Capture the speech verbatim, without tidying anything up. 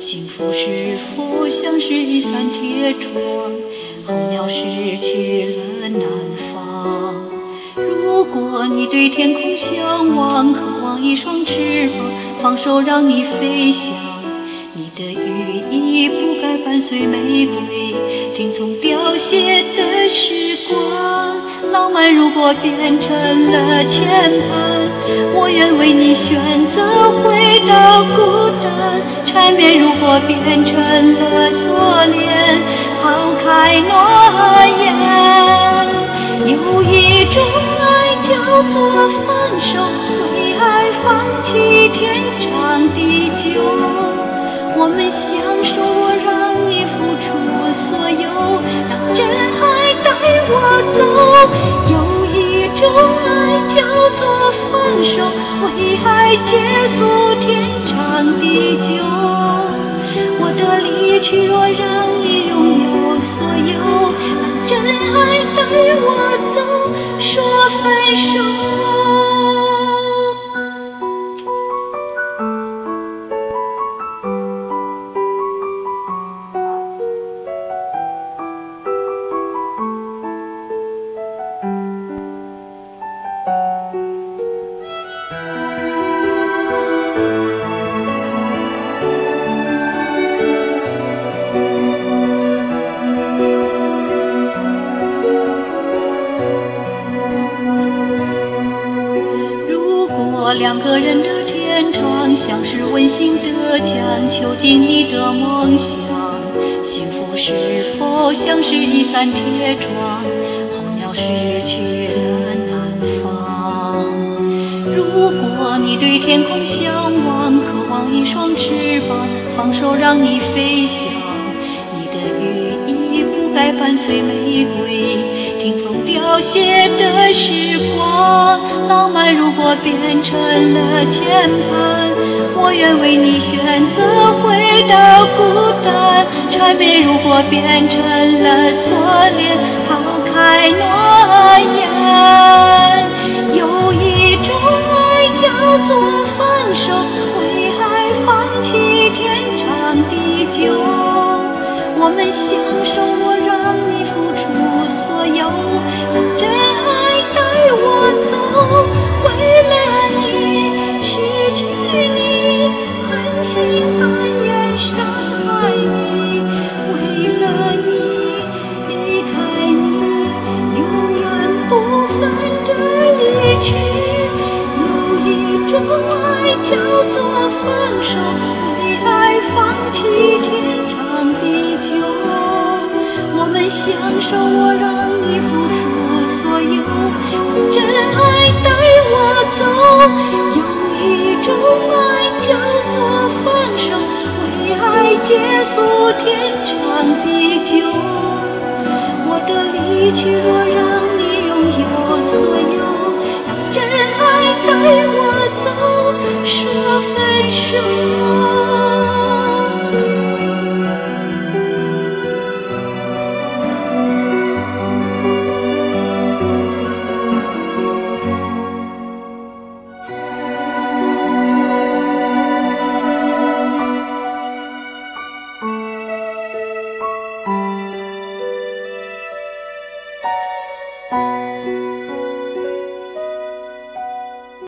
幸福是否像是一扇铁窗，候鸟失去了南方。如果你对天空向往，渴望一双翅膀，放手让你飞翔。你的羽翼不该伴随玫瑰，听从凋谢的时光。浪漫如果变成了牵绊，我愿为你选择回到孤单。缠绵如果变成了锁链，抛开诺言。有一种爱叫做放手，为爱放弃天长地久。我们相守，我让你付出所有，让真爱带我走。有一种爱叫做放手，为爱结束天长地久。我的离去若让你拥有所有，让真爱带我走，说分手。两个人的天堂像是温馨的墙，囚禁你的梦想。幸福是否像是一扇铁窗，候鸟失去了南方。如果你对天空向往，渴望一双翅膀，放手让你飞翔。你的羽翼不该伴随玫瑰，听从凋谢的时光。浪漫如果变成了牵绊，我愿为你选择回到孤单。缠绵如果变成了锁链，抛开诺言。有一种爱叫做放手，为爱放弃天长地久。我们相守，我让你付出所有，让真爱带我走。为了你，失去你，狠心甘愿伤害你。为了你，离开你，永远不分的离去。有一种爱叫做放手，为爱放弃天长地久。我们相守，我让你付出所有，让真爱带我走。有一种爱叫做放手，为爱结束天长地久。我的离去若让你拥有所有，让真爱带我走，说分手。